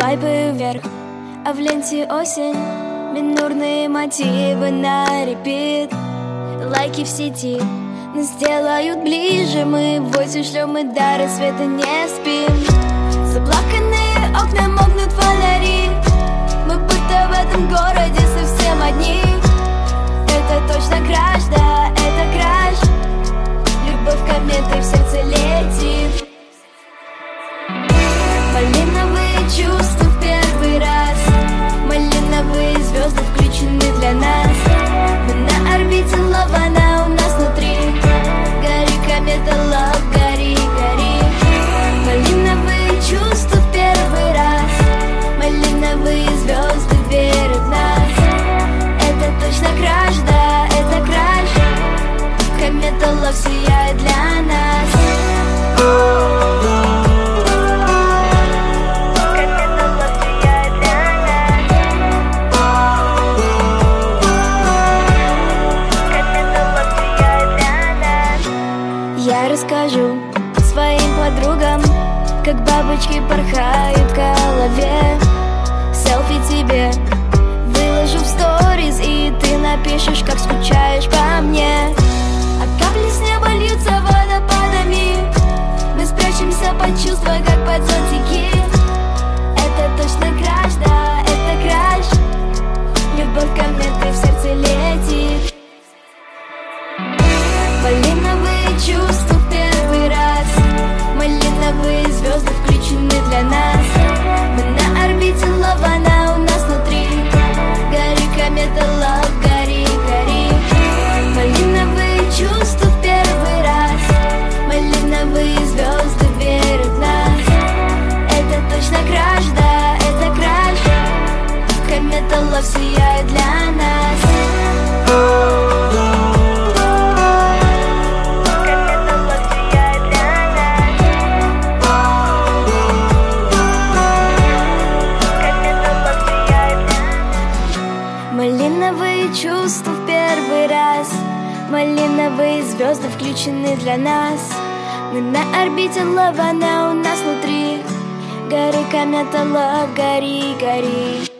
Свайпы вверх, а в ленте осень. Минорные мотивы на репит. Лайки в сети нас делают ближе. Мы в войсе шлем и до рассвета не спим. Заплаканные окна, мокнут фонари. Мы будто в этом городе совсем одни. Это точно краш, да, это краш. Любовь кометой в сердце летит. Малиновые чувства в первый раз. Малиновые звезды включены для нас. Мы на орбите love, она у нас внутри. Гори, комета, love, гори, гори. Малиновые чувства в первый раз. Малиновые звезды верят в нас. Это точно краш, да, это краш. Комета love сияет для нас. Я расскажу своим подругам, как бабочки порхают в голове. Селфи тебе выложу в сторис, и ты напишешь, как скучаешь по мне. А капли с неба льются водопадами. Мы спрячемся под чувства, как под зонтики. Это точно краш, да, это краш. Любовь кометой в сердце летит. Малиновые чувства в первый раз. Малиновые звезды включены для нас. Мы на орбите love, она у нас внутри. Гори, комета, love, гори, гори. Малиновые чувства в первый раз. Малиновые звезды верят в нас. Это точно краш, да, это краш. Комета love сияет для нас. Малиновые чувства в первый раз. Малиновые звезды включены для нас. Мы на орбите love, она у нас внутри. Гори, комета, love, гори, гори.